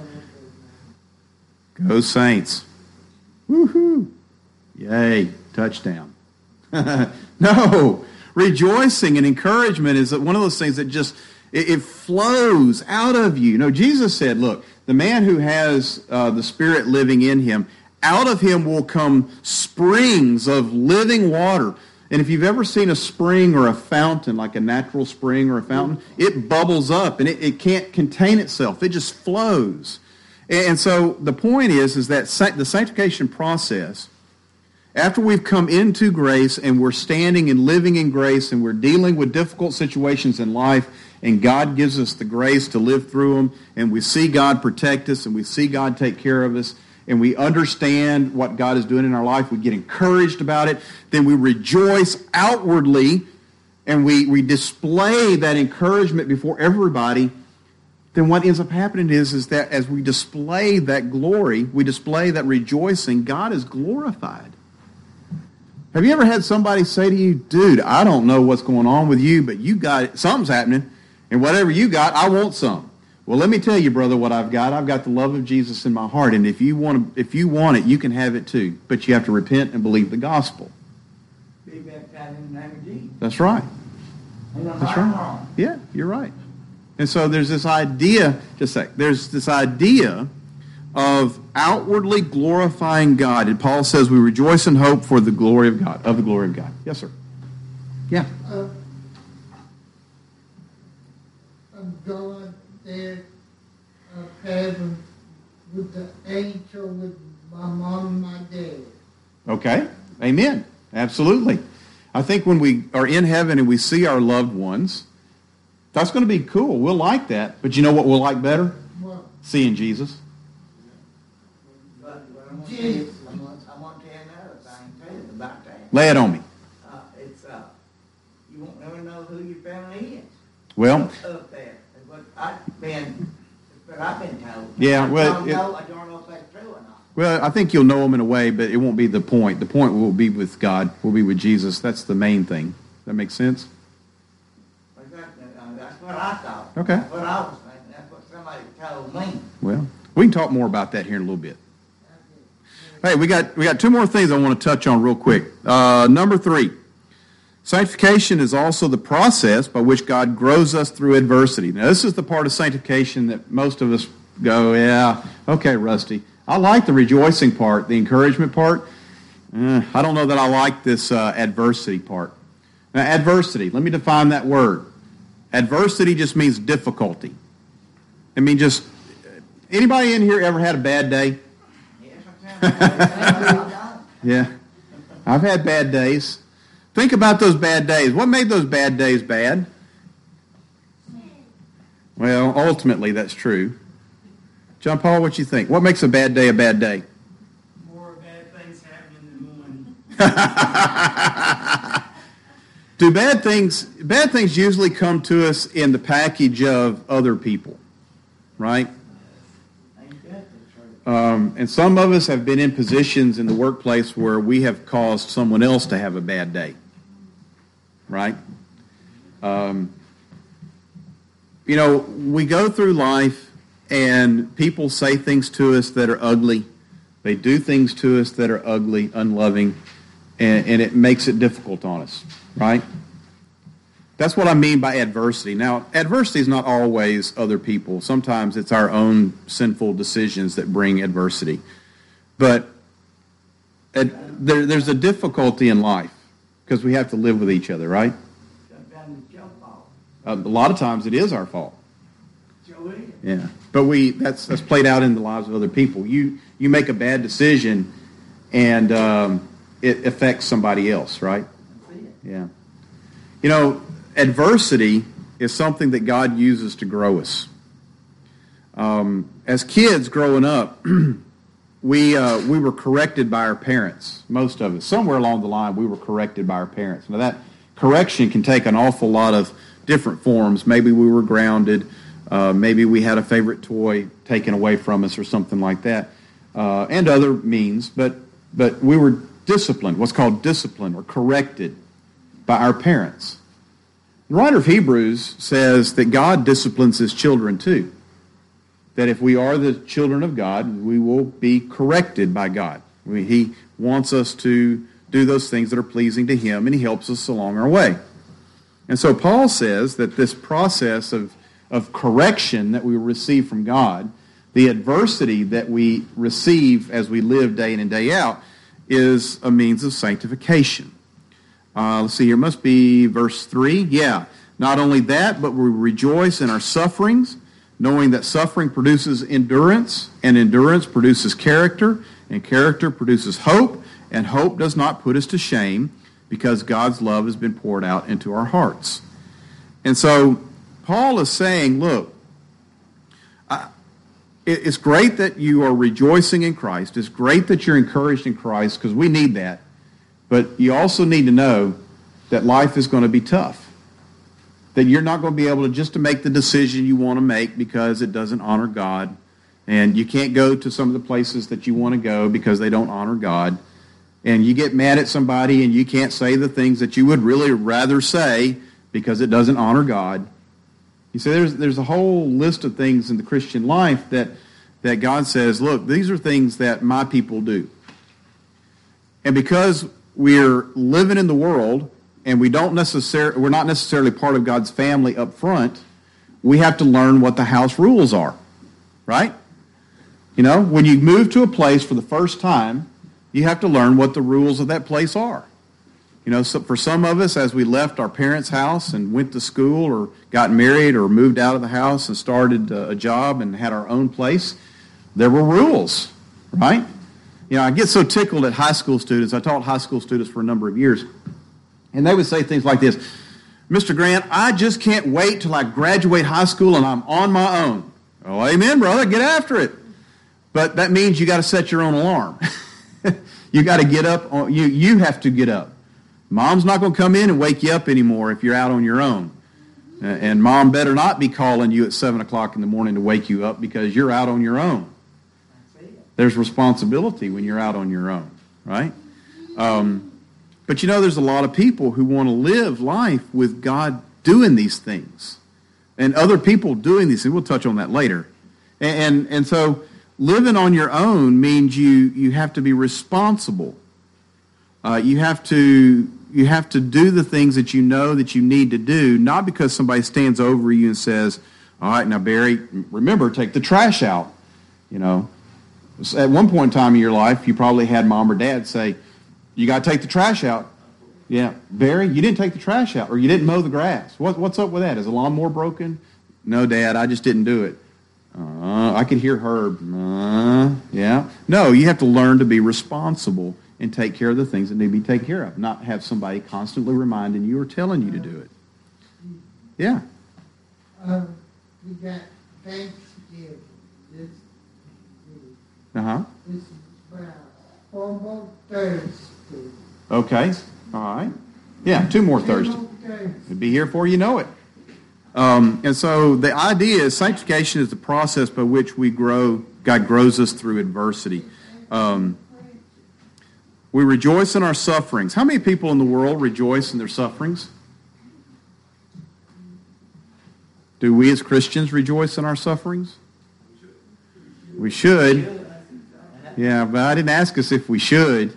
Go Saints. Woohoo. Yay, touchdown. No, rejoicing and encouragement is one of those things that just, it flows out of you. You know, Jesus said, look, the man who has the Spirit living in him, out of him will come springs of living water. And if you've ever seen a spring or a fountain, like a natural spring or a fountain, it bubbles up and it can't contain itself. It just flows. And so the point is that the sanctification process, after we've come into grace and we're standing and living in grace and we're dealing with difficult situations in life, and God gives us the grace to live through them, and we see God protect us and we see God take care of us, and we understand what God is doing in our life, we get encouraged about it, then we rejoice outwardly and we display that encouragement before everybody. Then what ends up happening is that as we display that glory, we display that rejoicing, God is glorified. Have you ever had somebody say to you, dude, I don't know what's going on with you, but you got it. Something's happening, and whatever you got, I want some. Well, let me tell you, brother, what I've got. I've got the love of Jesus in my heart, and if you want it, you can have it too. But you have to repent and believe the gospel. Be baptized in the name of Jesus. That's right. That's right. Yeah, you're right. And so there's this idea, there's this idea of outwardly glorifying God. And Paul says we rejoice in hope for the glory of God, of the glory of God. Yes, sir. Yeah. I'm going there, heaven with the angel, with my mom and my dad. Okay. Amen. Absolutely. I think when we are in heaven and we see our loved ones, that's going to be cool. We'll like that. But you know what we'll like better? What? Seeing Jesus. But I want to tell you another thing too about that. Lay it on me. It's you won't never know who your family is. Well, Up there. But I've been told. Yeah, well, I don't know if that's true or not. well, I think you'll know them in a way, but it won't be the point. The point will be with God. We'll be with Jesus. That's the main thing. That makes sense? That's what I thought. Okay. That's what I was thinking. That's what somebody told me. Well, we can talk more about that here in a little bit. Hey, we got two more things I want to touch on real quick. Number 3, sanctification is also the process by which God grows us through adversity. Now, this is the part of sanctification that most of us go, yeah, okay, Rusty. I like the rejoicing part, the encouragement part. I don't know that I like this adversity part. Now, adversity, let me define that word. Adversity just means difficulty. I mean, just, anybody in here ever had a bad day? Yeah. I've had bad days. Think about those bad days. What made those bad days bad? Well, ultimately, that's true. John Paul, what you think? What makes a bad day a bad day? More bad things happening than one. Do bad things usually come to us in the package of other people, right? And some of us have been in positions in the workplace where we have caused someone else to have a bad day, right? We go through life and people say things to us that are ugly. They do things to us that are ugly, unloving, and it makes it difficult on us, right? That's what I mean by adversity. Now, adversity is not always other people. Sometimes it's our own sinful decisions that bring adversity. But there's a difficulty in life because we have to live with each other, right? Sometimes it's your fault. A lot of times it is our fault. Sure is. Yeah, but that's played out in the lives of other people. You make a bad decision, and it affects somebody else, right? Yeah. Adversity is something that God uses to grow us. As kids growing up, we were corrected by our parents. Most of us, somewhere along the line, we were corrected by our parents. Now that correction can take an awful lot of different forms. Maybe we were grounded. Maybe we had a favorite toy taken away from us or something like that, and other means. But we were disciplined, what's called disciplined or corrected by our parents. The writer of Hebrews says that God disciplines his children too. That if we are the children of God, we will be corrected by God. He wants us to do those things that are pleasing to him, and he helps us along our way. And so Paul says that this process of correction that we receive from God, the adversity that we receive as we live day in and day out, is a means of sanctification. Let's see here. It must be verse 3. Yeah. Not only that, but we rejoice in our sufferings, knowing that suffering produces endurance, and endurance produces character, and character produces hope, and hope does not put us to shame, because God's love has been poured out into our hearts. And so Paul is saying, look, it's great that you are rejoicing in Christ. It's great that you're encouraged in Christ, because we need that. But you also need to know that life is going to be tough. That you're not going to be able to make the decision you want to make because it doesn't honor God. And you can't go to some of the places that you want to go because they don't honor God. And you get mad at somebody and you can't say the things that you would really rather say because it doesn't honor God. You see, there's a whole list of things in the Christian life that God says, look, these are things that my people do. And because we're living in the world and we're not necessarily part of God's family up front, we have to learn what the house rules are, right? You know, when you move to a place for the first time, you have to learn what the rules of that place are. You know, so for some of us, as we left our parents' house and went to school or got married or moved out of the house and started a job and had our own place, there were rules, right? You know, I get so tickled at high school students. I taught high school students for a number of years. And they would say things like this: Mr. Grant, I just can't wait till I graduate high school and I'm on my own. Oh, amen, brother. Get after it. But that means you got to set your own alarm. You got to get up. You have to get up. Mom's not going to come in and wake you up anymore if you're out on your own. And mom better not be calling you at 7 o'clock in the morning to wake you up because you're out on your own. There's responsibility when you're out on your own, right? But you know, there's a lot of people who want to live life with God doing these things and other people doing these things. We'll touch on that later. And so living on your own means you have to be responsible. You have to do the things that you know that you need to do, not because somebody stands over you and says, all right, now, Barry, remember, take the trash out. You know, at one point in time in your life, you probably had mom or dad say, you got to take the trash out. Yeah, Barry, you didn't take the trash out, or you didn't mow the grass. What's up with that? Is the lawnmower broken? No, Dad, I just didn't do it. I could hear Herb. Yeah. No, you have to learn to be responsible and take care of the things that need to be taken care of, not have somebody constantly reminding you or telling you to do it. Yeah. We got Thanksgiving this week. Uh-huh. This is about almost Thursday. Okay. All right. Yeah, 2 more Thursdays. It'll be here before you know it. And so the idea is sanctification is the process by which we grow. God grows us through adversity. We rejoice in our sufferings. How many people in the world rejoice in their sufferings? Do we as Christians rejoice in our sufferings? We should. Yeah, but I didn't ask us if we should.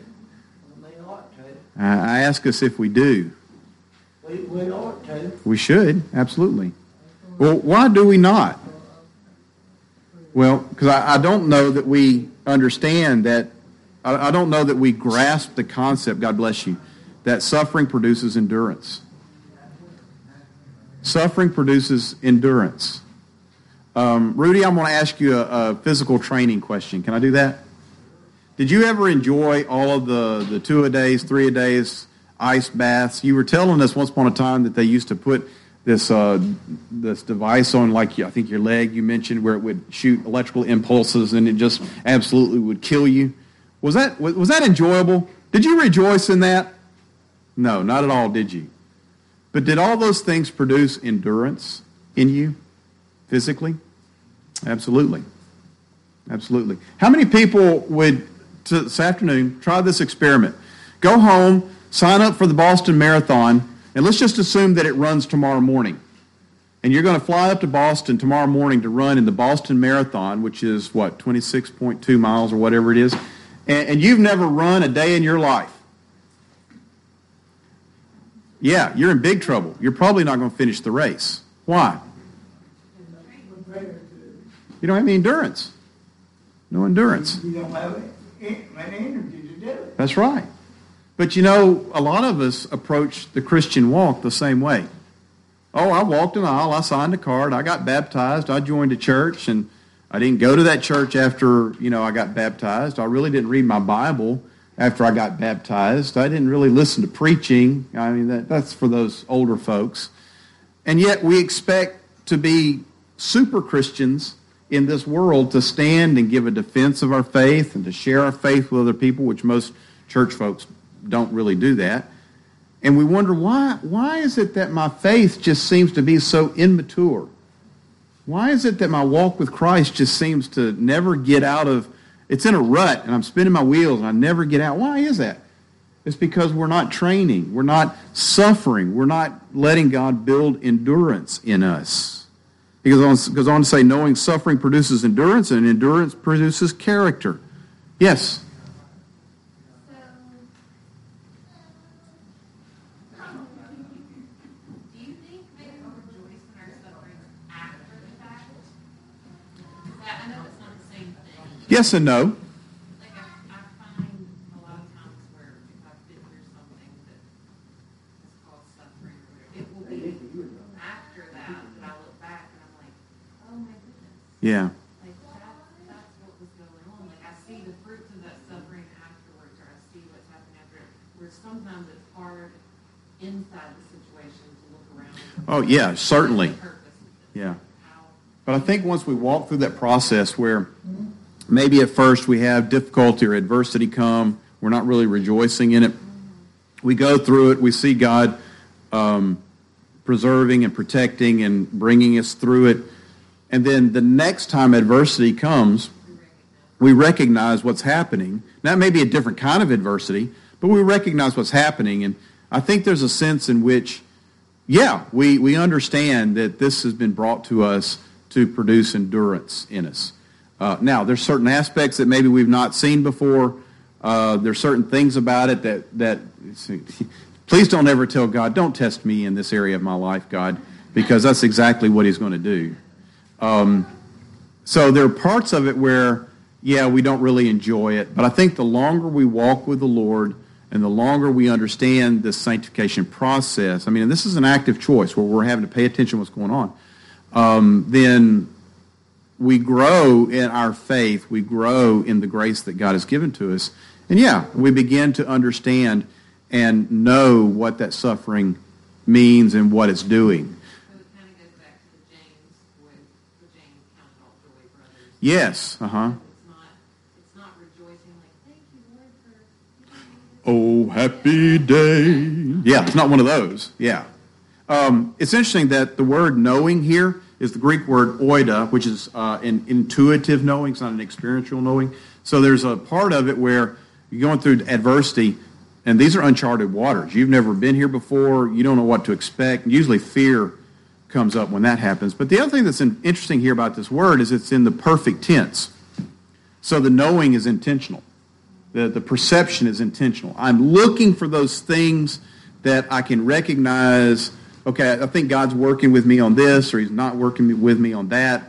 I ask us if we do. We ought to. We should, absolutely. Well, why do we not? Well, because I don't know that we understand that. I don't know that we grasp the concept, God bless you, that suffering produces endurance. Suffering produces endurance. Rudy, I'm going to ask you a physical training question. Can I do that? Did you ever enjoy all of the 2-a-days, 3-a-days, ice baths? You were telling us once upon a time that they used to put this device on, like, I think your leg you mentioned, where it would shoot electrical impulses and it just absolutely would kill you. Was that enjoyable? Did you rejoice in that? No, not at all, did you? But did all those things produce endurance in you physically? Absolutely. Absolutely. How many people would, this afternoon, try this experiment? Go home, sign up for the Boston Marathon, and let's just assume that it runs tomorrow morning. And you're going to fly up to Boston tomorrow morning to run in the Boston Marathon, which is, 26.2 miles or whatever it is. And you've never run a day in your life. yeah, you're in big trouble. You're probably not going to finish the race. Why? You don't have any endurance. No endurance. You don't have any energy to do it. That's right. But you know, a lot of us approach the Christian walk the same way. Oh, I walked an aisle, I signed a card, I got baptized, I joined a church, and I didn't go to that church after, I got baptized. I really didn't read my Bible after I got baptized. I didn't really listen to preaching. I mean, that's for those older folks. And yet we expect to be super Christians in this world, to stand and give a defense of our faith and to share our faith with other people, which most church folks don't really do that. And we wonder, why is it that my faith just seems to be so immature? Why is it that my walk with Christ just seems to never get out of, it's in a rut and I'm spinning my wheels and I never get out? Why is that? It's because we're not training, we're not suffering, we're not letting God build endurance in us. He goes on to say, knowing suffering produces endurance, and endurance produces character. Yes? Do you think maybe we'll rejoice in our suffering after the fact? I know it's not the same thing. Yes and no. Like I find a lot of times where if I've been through something that is called suffering or whatever, it will be after that I look back and I'm like, oh my goodness. Yeah. Like that's what was going on. Like I see the fruits of that suffering afterwards, or I see what's happening after it. Where sometimes it's hard inside the situation to look around. Oh, yeah, certainly. Yeah. How But I think once we walk through that process where maybe at first we have difficulty or adversity come, we're not really rejoicing in it. We go through it, we see God preserving and protecting and bringing us through it. And then the next time adversity comes, we recognize what's happening. That may be a different kind of adversity, but we recognize what's happening. And I think there's a sense in which, we understand that this has been brought to us to produce endurance in us. Now, there's certain aspects that maybe we've not seen before. There's certain things about it that please don't ever tell God, don't test me in this area of my life, God, because that's exactly what he's going to do. So there are parts of it where, we don't really enjoy it. But I think the longer we walk with the Lord and the longer we understand this sanctification process, and this is an active choice where we're having to pay attention to what's going on, then we grow in our faith, we grow in the grace that God has given to us. And we begin to understand and know what that suffering means and what it's doing. So it kind of goes back to the James count it all joy, brothers. Yes, It's not rejoicing like, thank you, Lord, for oh, happy day. Yeah, it's not one of those. Yeah. It's interesting that the word knowing here is the Greek word oida, which is an intuitive knowing. It's not an experiential knowing. So there's a part of it where you're going through adversity, and these are uncharted waters. You've never been here before. You don't know what to expect. Usually fear comes up when that happens. But the other thing that's interesting here about this word is it's in the perfect tense. So the knowing is intentional. The perception is intentional. I'm looking for those things that I can recognize. Okay, I think God's working with me on this, or he's not working with me on that.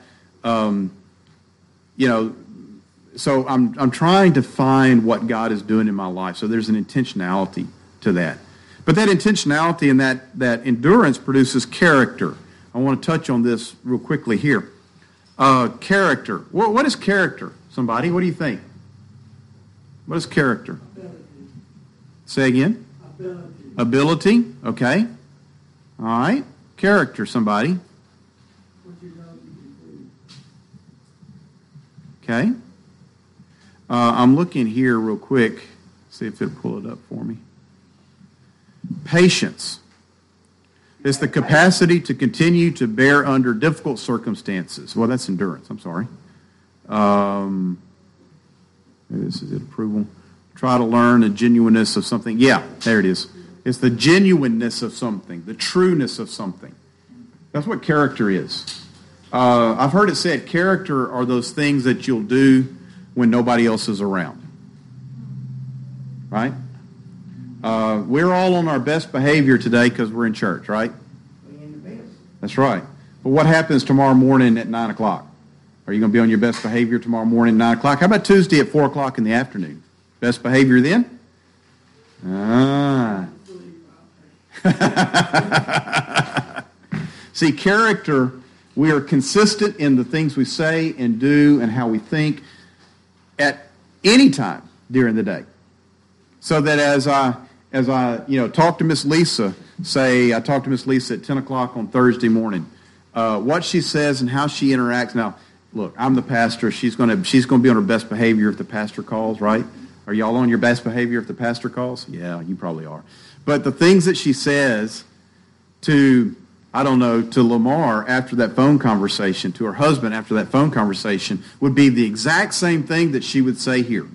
So I'm trying to find what God is doing in my life. So there's an intentionality to that. But that intentionality and that endurance produces character. I want to touch on this real quickly here. Character. What is character? Somebody, what do you think? What is character? Ability. Say again? Ability, okay. All right. Character, somebody. What you know you can Okay. I'm looking here real quick. See if it'll pull it up for me. Patience. It's the capacity to continue to bear under difficult circumstances. Well, that's endurance. I'm sorry. Maybe this is it. Approval. Try to learn the genuineness of something. Yeah, there it is. It's the genuineness of something, the trueness of something. That's what character is. I've heard it said character are those things that you'll do when nobody else is around. Right? We're all on our best behavior today because we're in church, right? We in the business. That's right. But what happens tomorrow morning at 9 o'clock? Are you going to be on your best behavior tomorrow morning at 9 o'clock? How about Tuesday at 4 o'clock in the afternoon? Best behavior then? See, character, we are consistent in the things we say and do and how we think at any time during the day. So that as I talk to Miss Lisa, I talk to Miss Lisa at 10 o'clock on Thursday morning, what she says and how she interacts. Now, look, I'm the pastor. She's going to be on her best behavior if the pastor calls, right? Are y'all on your best behavior if the pastor calls? Yeah, you probably are. But the things that she says to Lamar after that phone conversation, to her husband after that phone conversation, would be the exact same thing that she would say here.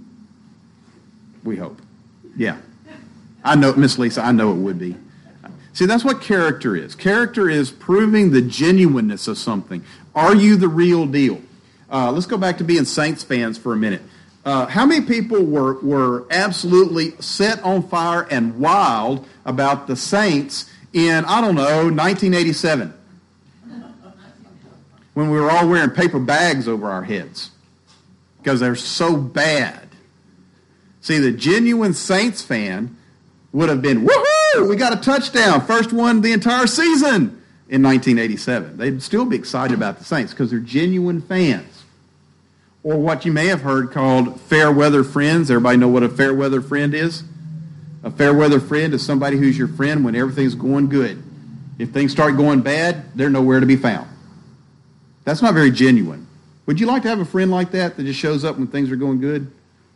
We hope. Yeah. I know, Miss Lisa, I know it would be. See, that's what character is. Character is proving the genuineness of something. Are you the real deal? Let's go back to being Saints fans for a minute. How many people were absolutely set on fire and wild about the Saints in, 1987? When we were all wearing paper bags over our heads because they're so bad. See, the genuine Saints fan would have been, woohoo, we got a touchdown, first one the entire season in 1987. They'd still be excited about the Saints because they're genuine fans. Or what you may have heard called fair weather friends. Everybody know what a fair weather friend is? A fair weather friend is somebody who's your friend when everything's going good. If things start going bad, they're nowhere to be found. That's not very genuine. Would you like to have a friend like that just shows up when things are going good?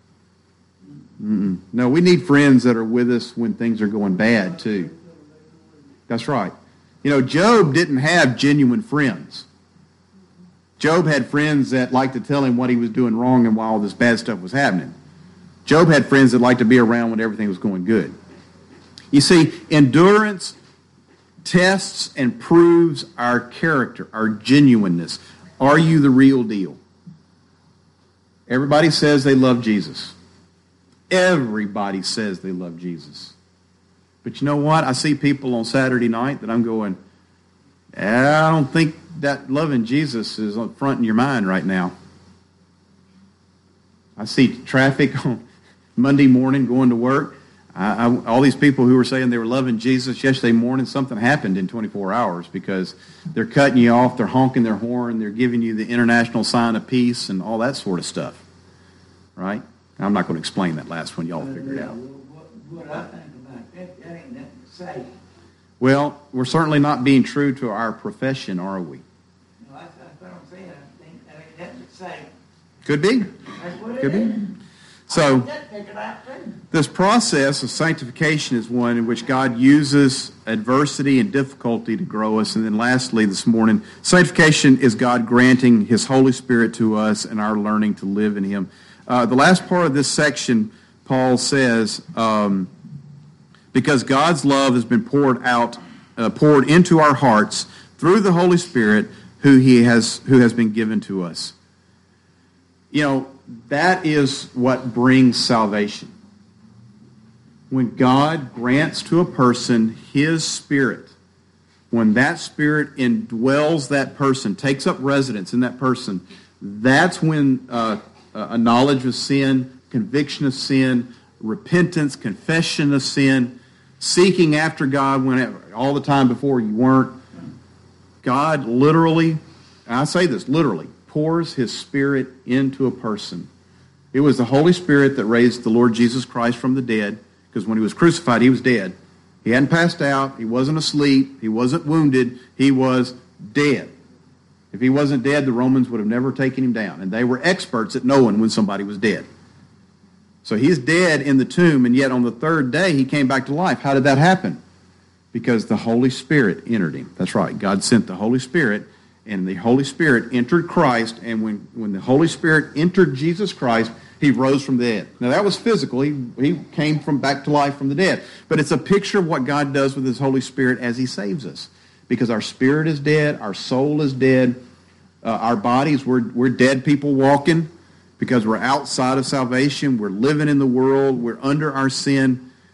No, we need friends that are with us when things are going bad, too. That's right. Job didn't have genuine friends. Job had friends that liked to tell him what he was doing wrong and why all this bad stuff was happening. Job had friends that liked to be around when everything was going good. You see, endurance tests and proves our character, our genuineness. Are you the real deal? Everybody says they love Jesus. Everybody says they love Jesus. But you know what? I see people on Saturday night that I'm going, I don't think that loving Jesus is on front in your mind right now. I see traffic on Monday morning going to work. All these people who were saying they were loving Jesus yesterday morning, something happened in 24 hours because they're cutting you off, they're honking their horn, they're giving you the international sign of peace and all that sort of stuff. Right? I'm not going to explain that last one. Y'all figure it out. What I think about that ain't nothing to say. Well, we're certainly not being true to our profession, are we? No, that's what I'm saying. I think that ain't nothing to say. Could be. That's what Could it is. be. So, That figured out too. this process of sanctification is one in which God uses adversity and difficulty to grow us. And then lastly, this morning, sanctification is God granting His Holy Spirit to us and our learning to live in Him. The last part of this section, Paul says, because God's love has been poured into our hearts through the Holy Spirit who has been given to us. That is what brings salvation. When God grants to a person His Spirit, when that Spirit indwells that person, takes up residence in that person, that's when a knowledge of sin, conviction of sin, repentance, confession of sin, seeking after God all the time before you weren't. God literally, and I say this literally, pours His Spirit into a person. It was the Holy Spirit that raised the Lord Jesus Christ from the dead, because when He was crucified, He was dead. He hadn't passed out. He wasn't asleep. He wasn't wounded. He was dead. If He wasn't dead, the Romans would have never taken Him down. And they were experts at knowing when somebody was dead. So He's dead in the tomb, and yet on the third day He came back to life. How did that happen? Because the Holy Spirit entered Him. That's right. God sent the Holy Spirit, and the Holy Spirit entered Christ, and when the Holy Spirit entered Jesus Christ, He rose from the dead. Now that was physical. He came back to life from the dead. But it's a picture of what God does with His Holy Spirit as He saves us. Because our spirit is dead, our soul is dead, our bodies, we're dead people walking because we're outside of salvation, we're living in the world, we're under our sin.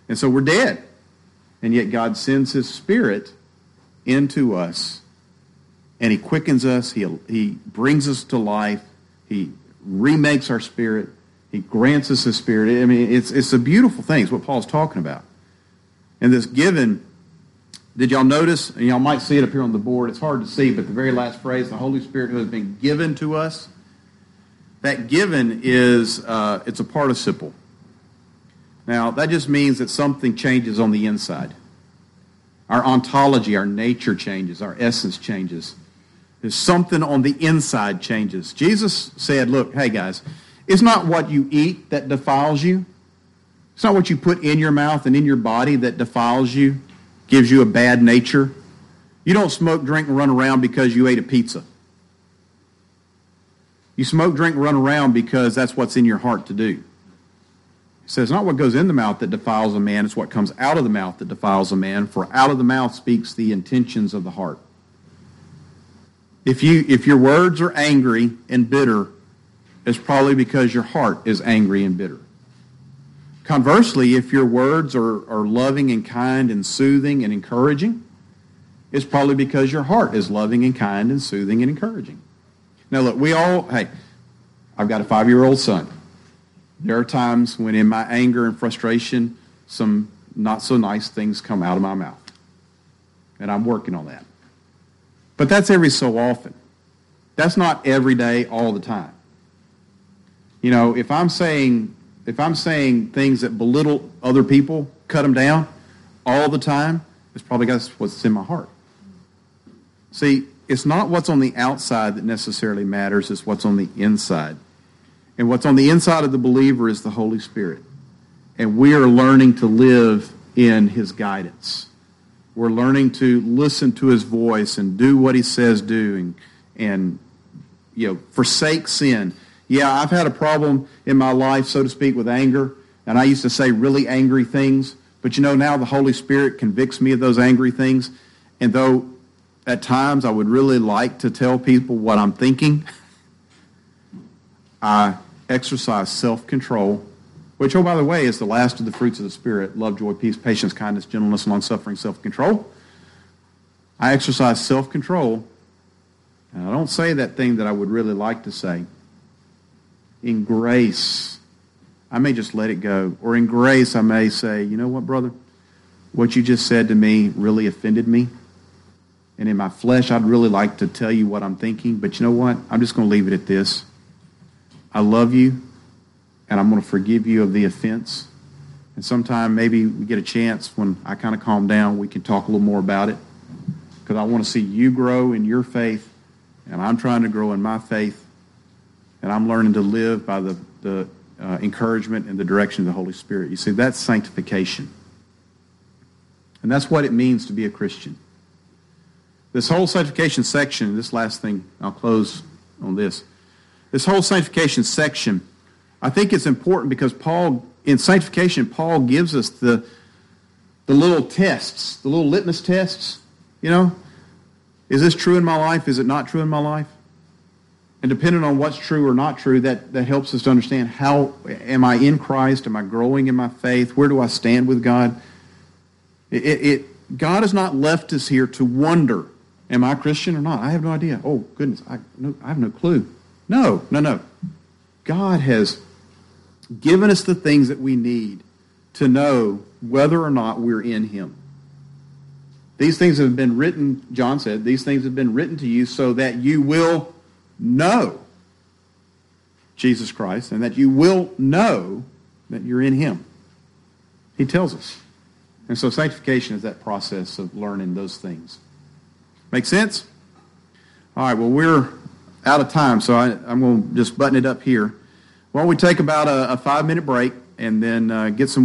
And so we're dead. And yet God sends His Spirit into us, and He quickens us. He brings us to life. He remakes our spirit. He grants us His Spirit. I mean, it's a beautiful thing. It's what Paul's talking about. And this given, did y'all notice, and y'all might see it up here on the board, it's hard to see, but the very last phrase, the Holy Spirit who has been given to us, that given is, it's a participle. Now, that just means that something changes on the inside. Our ontology, our nature changes, our essence changes. There's something on the inside changes. Jesus said, look, hey guys, it's not what you eat that defiles you. It's not what you put in your mouth and in your body that defiles you, gives you a bad nature. You don't smoke, drink, and run around because you ate a pizza. You smoke, drink, and run around because that's what's in your heart to do. It says, not what goes in the mouth that defiles a man, it's what comes out of the mouth that defiles a man, for out of the mouth speaks the intentions of the heart. If your words are angry and bitter, it's probably because your heart is angry and bitter. Conversely, if your words are loving and kind and soothing and encouraging, it's probably because your heart is loving and kind and soothing and encouraging. Now look, I've got a 5-year-old son. There are times when in my anger and frustration, some not so nice things come out of my mouth. And I'm working on that. But that's every so often. That's not every day, all the time. You know, if I'm saying things that belittle other people, cut them down all the time, it's probably that's what's in my heart. See, it's not what's on the outside that necessarily matters, it's what's on the inside. And what's on the inside of the believer is the Holy Spirit. And we are learning to live in His guidance. We're learning to listen to His voice and do what He says do and forsake sin. Yeah, I've had a problem in my life, so to speak, with anger, and I used to say really angry things, but now the Holy Spirit convicts me of those angry things, and though at times I would really like to tell people what I'm thinking, I exercise self-control, which, oh, by the way, is the last of the fruits of the Spirit: love, joy, peace, patience, kindness, gentleness, long-suffering, self-control. I exercise self-control, and I don't say that thing that I would really like to say. In grace, I may just let it go. Or in grace, I may say, you know what, brother? What you just said to me really offended me. And in my flesh, I'd really like to tell you what I'm thinking. But you know what? I'm just going to leave it at this. I love you, and I'm going to forgive you of the offense. And sometime maybe we get a chance when I kind of calm down, we can talk a little more about it. Because I want to see you grow in your faith, and I'm trying to grow in my faith. And I'm learning to live by the encouragement and the direction of the Holy Spirit. You see, that's sanctification. And that's what it means to be a Christian. This whole sanctification section, this last thing, I'll close on this. This whole sanctification section, I think it's important because in sanctification, Paul gives us the little tests, the little litmus tests. Is this true in my life? Is it not true in my life? And depending on what's true or not true, that helps us to understand how am I in Christ? Am I growing in my faith? Where do I stand with God? God has not left us here to wonder, am I a Christian or not? I have no idea. Oh, goodness, I have no clue. No. God has given us the things that we need to know whether or not we're in Him. These things have been written, John said, these things have been written to you so that you will know Jesus Christ and that you will know that you're in Him. He tells us. And so sanctification is that process of learning those things. Make sense? All right, well, we're out of time, so I'm going to just button it up here. Why don't we take about a 5-minute break and then get some